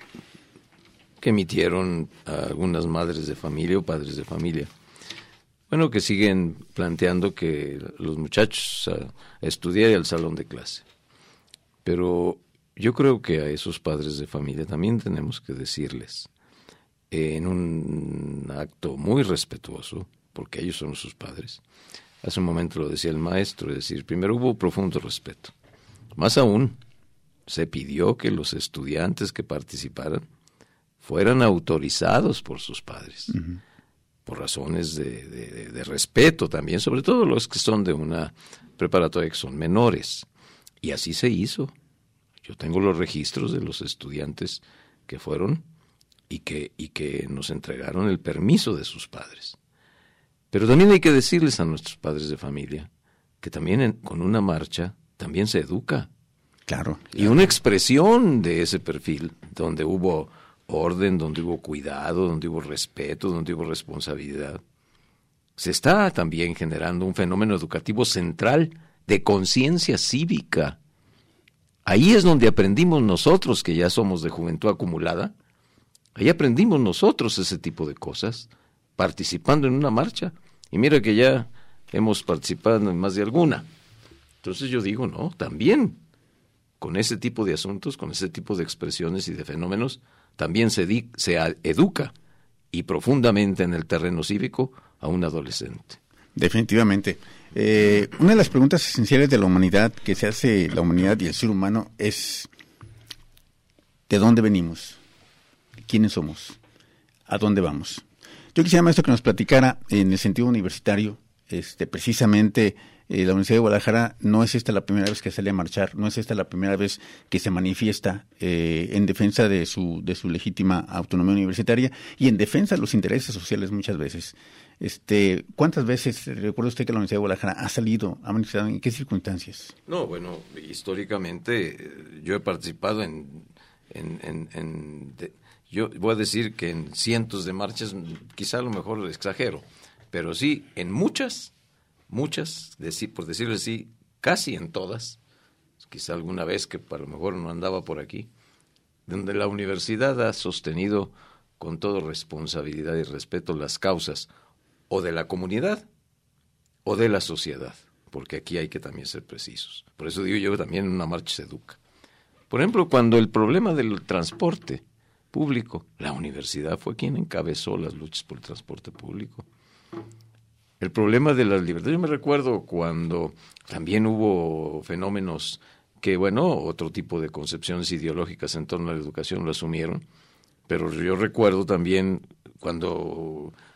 emitieron algunas madres de familia o padres de familia. Bueno, que siguen planteando que los muchachos a estudiar y al salón de clase. Pero yo creo que a esos padres de familia también tenemos que decirles, en un acto muy respetuoso, porque ellos son sus padres. Hace un momento lo decía el maestro, es decir, primero hubo profundo respeto. Más aún, se pidió que los estudiantes que participaran fueran autorizados por sus padres. Uh-huh. Por razones de respeto también, sobre todo los que son de una preparatoria que son menores. Y así se hizo. Yo tengo los registros de los estudiantes que fueron y que nos entregaron el permiso de sus padres. Pero también hay que decirles a nuestros padres de familia que también con una marcha también se educa. Claro. Y una expresión de ese perfil, donde hubo orden, donde hubo cuidado, donde hubo respeto, donde hubo responsabilidad. Se está también generando un fenómeno educativo central de conciencia cívica. Ahí es donde aprendimos nosotros, que ya somos de juventud acumulada, ahí aprendimos nosotros ese tipo de cosas, participando en una marcha. Y mira que ya hemos participado en más de alguna. Entonces yo digo, no, también con ese tipo de asuntos, con ese tipo de expresiones y de fenómenos, también se educa y profundamente en el terreno cívico a un adolescente. Definitivamente. Una de las preguntas esenciales de la humanidad que se hace la humanidad y el ser humano es ¿de dónde venimos? ¿Quiénes somos? ¿A dónde vamos? Yo quisiera, maestro, que nos platicara en el sentido universitario, precisamente la Universidad de Guadalajara no es esta la primera vez que sale a marchar, no es esta la primera vez que se manifiesta en defensa de su legítima autonomía universitaria y en defensa de los intereses sociales muchas veces. ¿Cuántas veces recuerda usted que la Universidad de Guadalajara ha salido, ha manifestado, en qué circunstancias? No, bueno, históricamente yo he participado yo voy a decir que en cientos de marchas, quizá a lo mejor exagero, pero sí en muchas, por decirlo así, casi en todas, quizá alguna vez que a lo mejor no andaba por aquí, donde la universidad ha sostenido con toda responsabilidad y respeto las causas o de la comunidad o de la sociedad, porque aquí hay que también ser precisos. Por eso digo yo, también en una marcha se educa. Por ejemplo, cuando el problema del transporte público, la universidad fue quien encabezó las luchas por el transporte público. El problema de las libertades, yo me recuerdo cuando también hubo fenómenos que, bueno, otro tipo de concepciones ideológicas en torno a la educación lo asumieron, pero yo recuerdo también cuando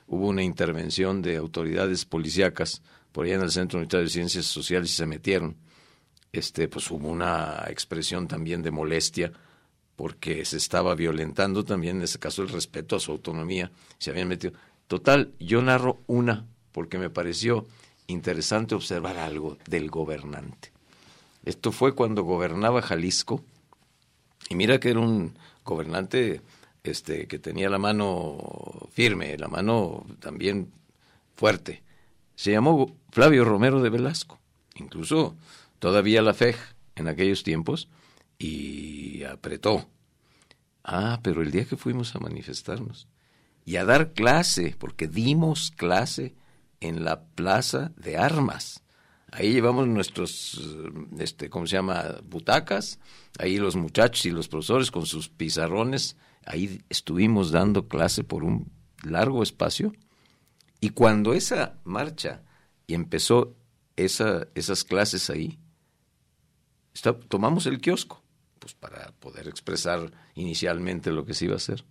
hubo una intervención de autoridades policíacas por allá en el Centro Unitario de Ciencias Sociales y se metieron. Pues hubo una expresión también de molestia porque se estaba violentando también, en ese caso, el respeto a su autonomía. Se habían metido. Total, yo narro una porque me pareció interesante observar algo del gobernante. Esto fue cuando gobernaba Jalisco, y mira que era un gobernante que tenía la mano firme, la mano también fuerte. Se llamó Flavio Romero de Velasco, incluso todavía la FEJ en aquellos tiempos, y apretó. Pero el día que fuimos a manifestarnos y a dar clase, porque dimos clase en la Plaza de Armas. Ahí llevamos nuestros, butacas, ahí los muchachos y los profesores con sus pizarrones, ahí estuvimos dando clase por un largo espacio, y cuando esa marcha y empezó esas clases ahí, tomamos el kiosco, pues para poder expresar inicialmente lo que se iba a hacer.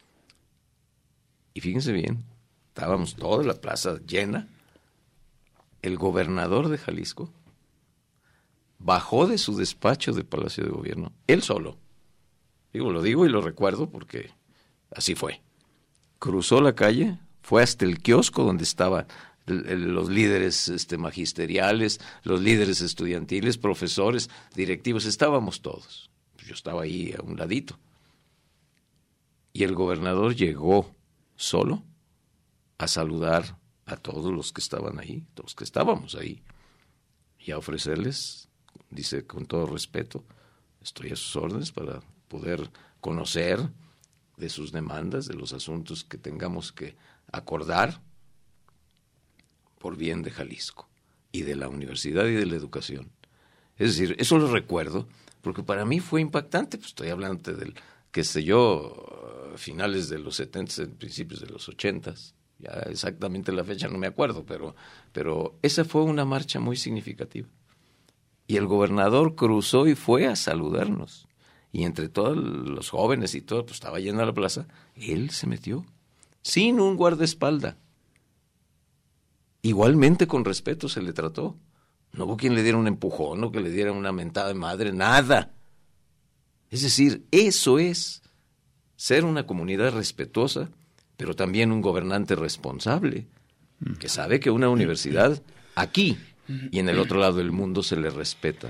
Y fíjense bien, estábamos toda la plaza llena. El gobernador de Jalisco bajó de su despacho de Palacio de Gobierno, él solo. Lo digo y lo recuerdo porque así fue. Cruzó la calle, fue hasta el kiosco donde estaban los líderes magisteriales, los líderes estudiantiles, profesores, directivos, estábamos todos. Yo estaba ahí a un ladito. Y el gobernador llegó solo a saludar a todos los que estaban ahí, todos los que estábamos ahí, y a ofrecerles, dice con todo respeto, estoy a sus órdenes para poder conocer de sus demandas, de los asuntos que tengamos que acordar por bien de Jalisco y de la universidad y de la educación. Es decir, eso lo recuerdo porque para mí fue impactante, pues estoy hablando del, finales de los 70, principios de los 80, ya exactamente la fecha no me acuerdo, pero esa fue una marcha muy significativa. Y el gobernador cruzó y fue a saludarnos. Y entre todos los jóvenes y todo, pues estaba llena la plaza, él se metió, sin un guardaespaldas. Igualmente con respeto se le trató. No hubo quien le diera un empujón, no que le diera una mentada de madre, nada. Es decir, eso es ser una comunidad respetuosa, pero también un gobernante responsable, que sabe que una universidad aquí y en el otro lado del mundo se le respeta.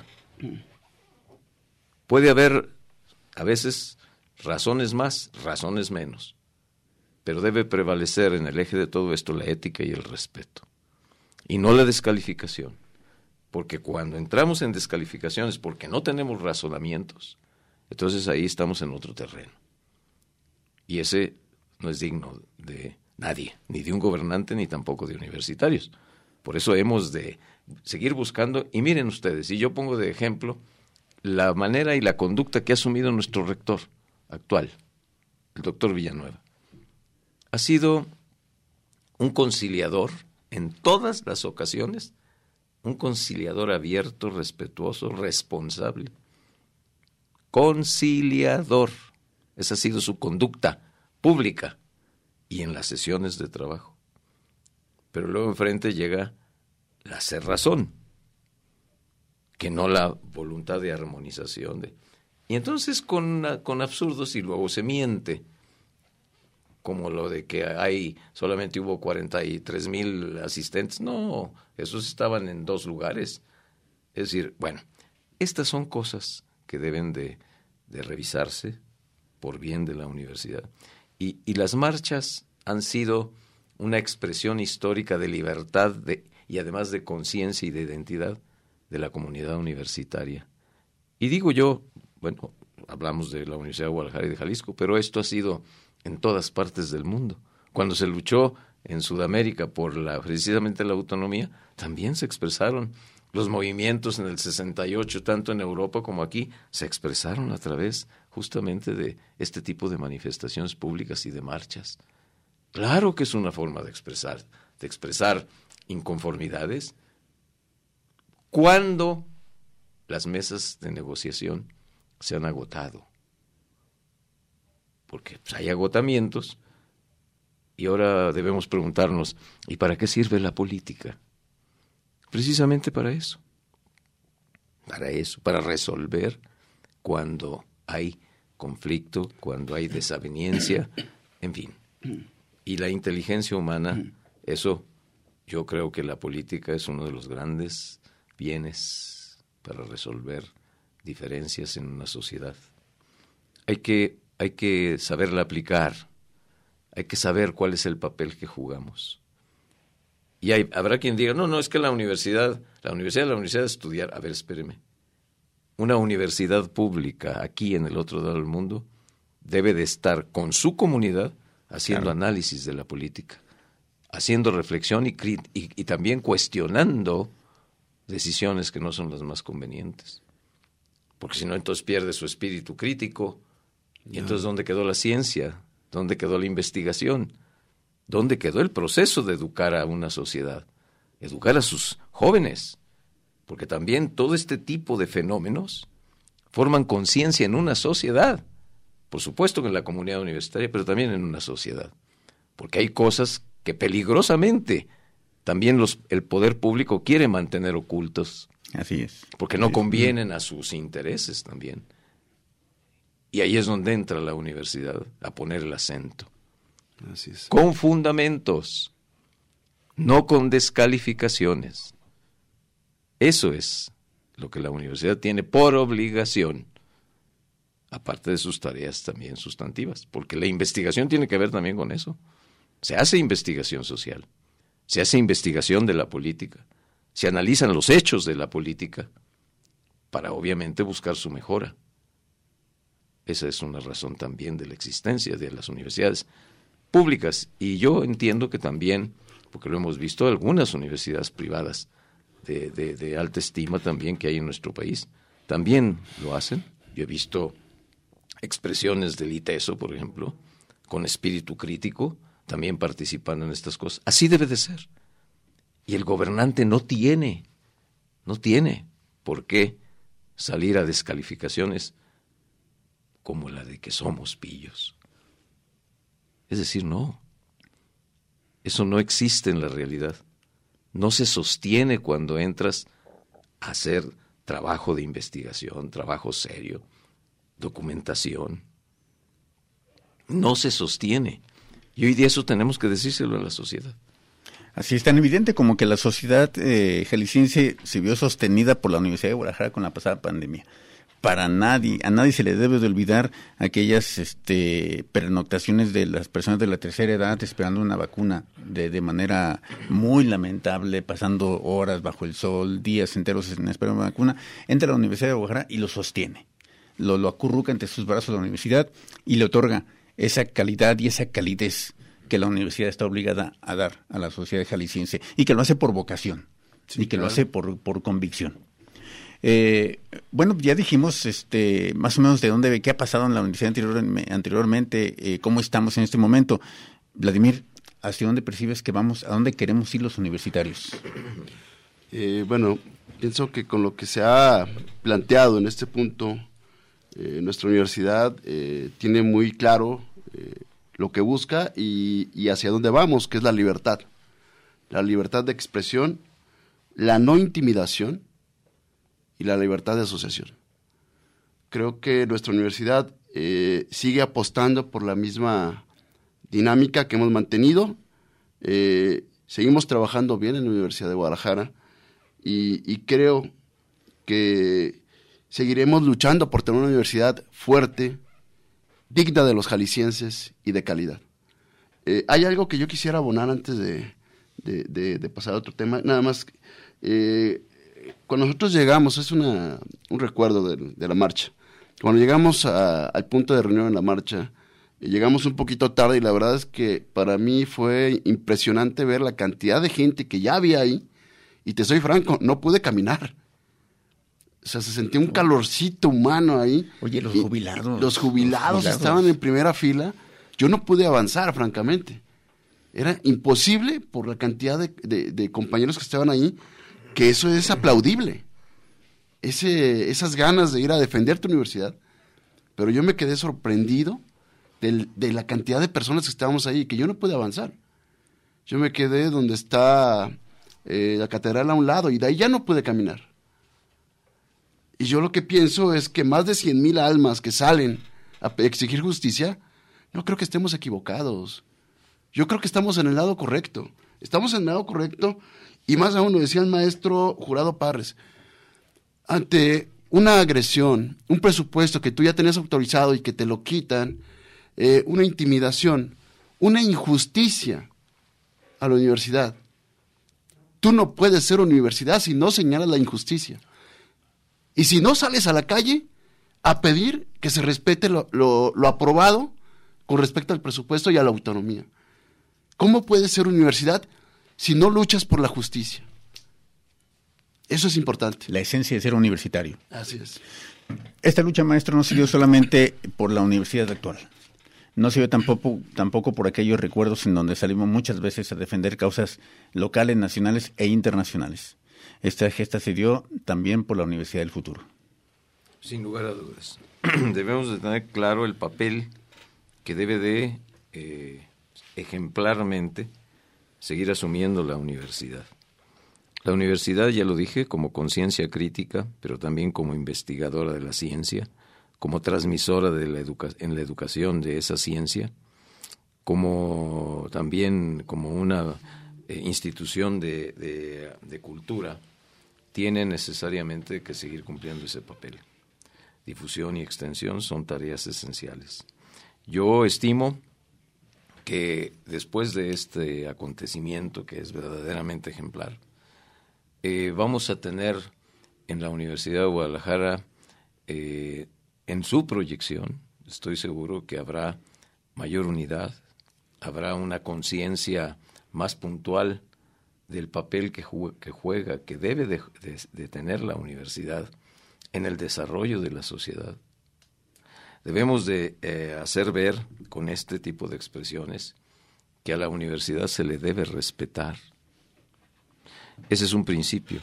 Puede haber a veces razones más, razones menos, pero debe prevalecer en el eje de todo esto la ética y el respeto, y no la descalificación, porque cuando entramos en descalificaciones porque no tenemos razonamientos, entonces ahí estamos en otro terreno, y ese no es digno de nadie, ni de un gobernante ni tampoco de universitarios. Por eso hemos de seguir buscando, y miren ustedes, y yo pongo de ejemplo la manera y la conducta que ha asumido nuestro rector actual, el doctor Villanueva. Ha sido un conciliador en todas las ocasiones, un conciliador abierto, respetuoso, responsable. Conciliador. Esa ha sido su conducta pública y en las sesiones de trabajo. Pero luego enfrente llega la cerrazón, que no la voluntad de armonización. Y entonces con absurdos, y luego se miente, como lo de que solamente hubo 43,000 asistentes. No, esos estaban en 2 lugares. Es decir, bueno, estas son cosas que deben de revisarse por bien de la universidad. Y las marchas han sido una expresión histórica de libertad y además de conciencia y de identidad de la comunidad universitaria. Y digo yo, bueno, hablamos de la Universidad de Guadalajara y de Jalisco, pero esto ha sido en todas partes del mundo. Cuando se luchó en Sudamérica por precisamente la autonomía, también se expresaron los movimientos en el 68, tanto en Europa como aquí, se expresaron a través justamente de este tipo de manifestaciones públicas y de marchas. Claro que es una forma de expresar inconformidades, cuando las mesas de negociación se han agotado. Porque hay agotamientos Y ahora debemos preguntarnos, ¿y para qué sirve la política? Precisamente para eso. Para resolver cuando hay conflicto, cuando hay desaveniencia, en fin. Y la inteligencia humana, eso yo creo que la política es uno de los grandes bienes para resolver diferencias en una sociedad. Hay que saberla aplicar, hay que saber cuál es el papel que jugamos. Y habrá quien diga, no, es que la universidad es estudiar. A ver, espéreme. Una universidad pública aquí en el otro lado del mundo debe de estar con su comunidad haciendo análisis de la política, haciendo reflexión y también cuestionando decisiones que no son las más convenientes. Porque si no, entonces pierde su espíritu crítico. Y entonces, ¿dónde quedó la ciencia? ¿Dónde quedó la investigación? ¿Dónde quedó el proceso de educar a una sociedad? Educar a sus jóvenes. Porque también todo este tipo de fenómenos forman conciencia en una sociedad. Por supuesto que en la comunidad universitaria, pero también en una sociedad. Porque hay cosas que peligrosamente también el poder público quiere mantener ocultos. Así es. Porque no convienen a sus intereses también. Y ahí es donde entra la universidad a poner el acento. Así es. Con fundamentos, no con descalificaciones. Eso es lo que la universidad tiene por obligación, aparte de sus tareas también sustantivas, porque la investigación tiene que ver también con eso. Se hace investigación social, se hace investigación de la política, se analizan los hechos de la política para obviamente buscar su mejora. Esa es una razón también de la existencia de las universidades públicas. Y yo entiendo que también, porque lo hemos visto, algunas universidades privadas de alta estima también que hay en nuestro país, también lo hacen. Yo he visto expresiones del ITESO, por ejemplo, con espíritu crítico, también participando en estas cosas. Así debe de ser. Y el gobernante no tiene por qué salir a descalificaciones como la de que somos pillos. Es decir, no. Eso no existe en la realidad. No se sostiene cuando entras a hacer trabajo de investigación, trabajo serio, documentación. No se sostiene. Y hoy día eso tenemos que decírselo a la sociedad. Así es tan evidente como que la sociedad jalisciense se vio sostenida por la Universidad de Guadalajara con la pasada pandemia. A nadie se le debe de olvidar aquellas pernoctaciones de las personas de la tercera edad esperando una vacuna de manera muy lamentable, pasando horas bajo el sol, días enteros en espera de una vacuna. Entra a la Universidad de Guadalajara y lo sostiene, lo acurruca entre sus brazos a la universidad y le otorga esa calidad y esa calidez que la universidad está obligada a dar a la sociedad jalisciense y que lo hace por vocación, y que lo hace por convicción. Bueno, ya dijimos más o menos qué ha pasado en la universidad anteriormente, cómo estamos en este momento. Vladimir, ¿hacia dónde percibes que vamos? ¿A dónde queremos ir los universitarios? Bueno, pienso que con lo que se ha planteado en este punto, nuestra universidad tiene muy claro lo que busca y hacia dónde vamos, que es la libertad de expresión, la no intimidación y la libertad de asociación. Creo que nuestra universidad sigue apostando por la misma dinámica que hemos mantenido. Seguimos trabajando bien en la Universidad de Guadalajara y creo que seguiremos luchando por tener una universidad fuerte, digna de los jaliscienses y de calidad. Hay algo que yo quisiera abonar antes de pasar a otro tema. Nada más, cuando nosotros llegamos, es un recuerdo de la marcha. Cuando llegamos al punto de reunión en la marcha, llegamos un poquito tarde y la verdad es que para mí fue impresionante ver la cantidad de gente que ya había ahí y te soy franco, no pude caminar. O sea, se sentía un calorcito humano ahí. Oye, los jubilados. Los jubilados estaban en primera fila. Yo no pude avanzar, francamente. Era imposible por la cantidad de compañeros que estaban ahí, que eso es aplaudible. Esas ganas de ir a defender tu universidad. Pero yo me quedé sorprendido de la cantidad de personas que estábamos ahí, que yo no pude avanzar. Yo me quedé donde está la catedral a un lado y de ahí ya no pude caminar. Y yo lo que pienso es que más de 100,000 almas que salen a exigir justicia, no creo que estemos equivocados. Yo creo que estamos en el lado correcto. Estamos en el lado correcto y más aún, lo decía el maestro Jurado Parres, ante una agresión, un presupuesto que tú ya tenías autorizado y que te lo quitan, una intimidación, una injusticia a la universidad. Tú no puedes ser universidad si no señalas la injusticia. Y si no sales a la calle a pedir que se respete lo aprobado con respecto al presupuesto y a la autonomía. ¿Cómo puedes ser universidad si no luchas por la justicia? Eso es importante. La esencia de ser universitario. Así es. Esta lucha, maestro, no se dio solamente por la universidad actual. No se dio tampoco por aquellos recuerdos en donde salimos muchas veces a defender causas locales, nacionales e internacionales. Esta gesta se dio también por la Universidad del Futuro. Sin lugar a dudas. Debemos de tener claro el papel que debe de ejemplarmente seguir asumiendo la universidad. La universidad, ya lo dije, como conciencia crítica, pero también como investigadora de la ciencia, como transmisora de en la educación de esa ciencia, como también como una institución de cultura, tiene necesariamente que seguir cumpliendo ese papel. Difusión y extensión son tareas esenciales. Yo estimo que después de este acontecimiento, que es verdaderamente ejemplar, vamos a tener en la Universidad de Guadalajara, en su proyección, estoy seguro que habrá mayor unidad, habrá una conciencia más puntual del papel que juega, que debe de tener la universidad en el desarrollo de la sociedad. Debemos de hacer ver con este tipo de expresiones que a la universidad se le debe respetar. Ese es un principio.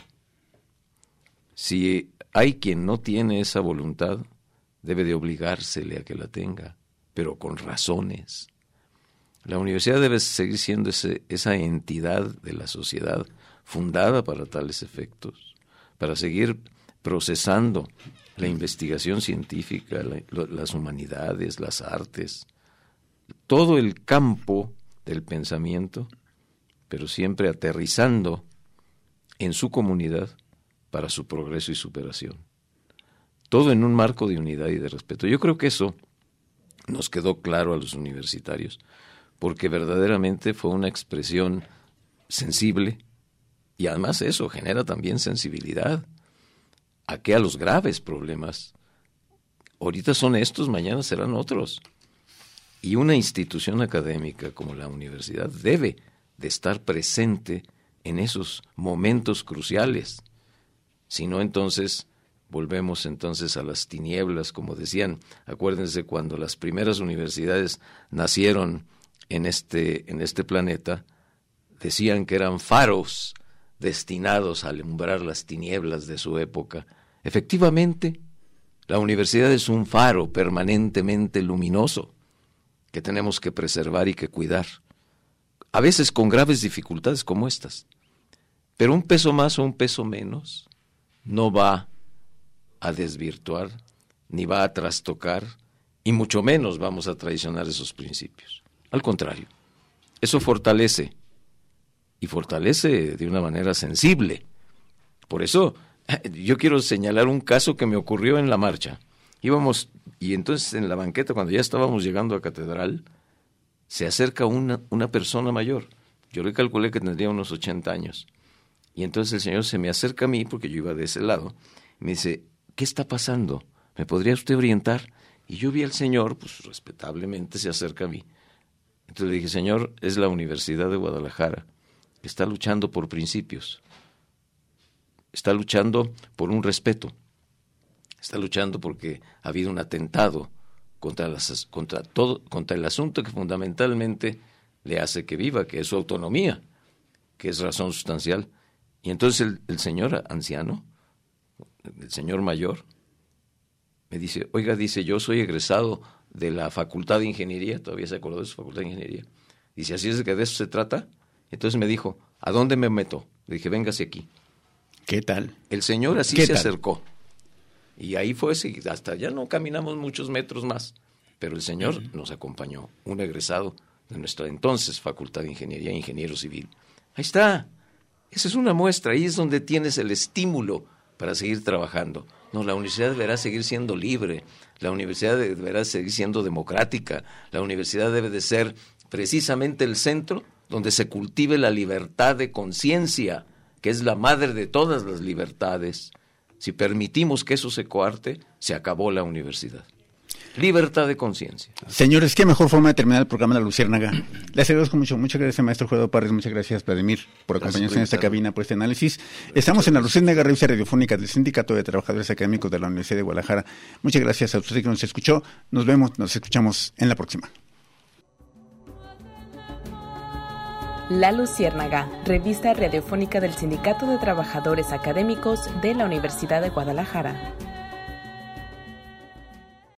Si hay quien no tiene esa voluntad, debe de obligársele a que la tenga, pero con razones. La universidad debe seguir siendo esa entidad de la sociedad fundada para tales efectos, para seguir procesando la investigación científica, las humanidades, las artes, todo el campo del pensamiento, pero siempre aterrizando en su comunidad para su progreso y superación. Todo en un marco de unidad y de respeto. Yo creo que eso nos quedó claro a los universitarios, porque verdaderamente fue una expresión sensible y además eso genera también sensibilidad. ¿A qué? A los graves problemas. Ahorita son estos, mañana serán otros. Y una institución académica como la universidad debe de estar presente en esos momentos cruciales. Si no, entonces volvemos entonces a las tinieblas, como decían. Acuérdense cuando las primeras universidades nacieron en este planeta, decían que eran faros destinados a alumbrar las tinieblas de su época. Efectivamente, la universidad es un faro permanentemente luminoso que tenemos que preservar y que cuidar, a veces con graves dificultades como estas. Pero un peso más o un peso menos no va a desvirtuar, ni va a trastocar, y mucho menos vamos a traicionar esos principios. Al contrario, eso fortalece, y fortalece de una manera sensible. Por eso, yo quiero señalar un caso que me ocurrió en la marcha. Íbamos, y entonces en la banqueta, cuando ya estábamos llegando a Catedral, se acerca una persona mayor. Yo le calculé que tendría unos 80 años. Y entonces el señor se me acerca a mí, porque yo iba de ese lado, y me dice, ¿qué está pasando? ¿Me podría usted orientar? Y yo vi al señor, pues respetablemente se acerca a mí. Entonces le dije, señor, es la Universidad de Guadalajara, que está luchando por principios, está luchando por un respeto, está luchando porque ha habido un atentado contra el asunto que fundamentalmente le hace que viva, que es su autonomía, que es razón sustancial. Y entonces el señor anciano, el señor mayor, me dice, oiga, dice, yo soy egresado de la Facultad de Ingeniería, todavía se acordó de su Facultad de Ingeniería. Dice, así es que de eso se trata. Entonces me dijo, ¿a dónde me meto? Le dije, véngase aquí. ¿Qué tal? El señor así se acercó. Y ahí fue, hasta ya no caminamos muchos metros más, pero el señor nos acompañó, un egresado de nuestra entonces Facultad de Ingeniería, ingeniero civil. Ahí está, esa es una muestra, ahí es donde tienes el estímulo para seguir trabajando. No, la universidad deberá seguir siendo libre, la universidad deberá seguir siendo democrática, la universidad debe de ser precisamente el centro donde se cultive la libertad de conciencia, que es la madre de todas las libertades. Si permitimos que eso se coarte, se acabó la universidad. Libertad de conciencia. Señores, qué mejor forma de terminar el programa La Luciérnaga. Les agradezco mucho. Muchas gracias, maestro Juego Parres. Muchas gracias, Vladimir, por acompañarnos en esta cabina, por este análisis. Estamos en La Luciérnaga, revista radiofónica del Sindicato de Trabajadores Académicos de la Universidad de Guadalajara. Muchas gracias a usted que nos escuchó. Nos vemos, nos escuchamos en la próxima. La Luciérnaga, revista radiofónica del Sindicato de Trabajadores Académicos de la Universidad de Guadalajara.